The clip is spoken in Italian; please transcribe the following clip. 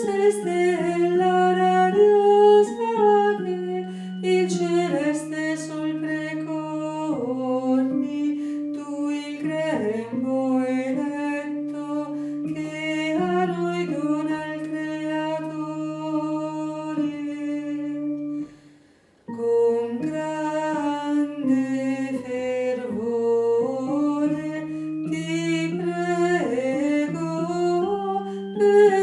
sei stella radiosa che il celeste sol precorri, tu il grembo eletto che a noi dona il Creatore. Con grande fervore ti prego,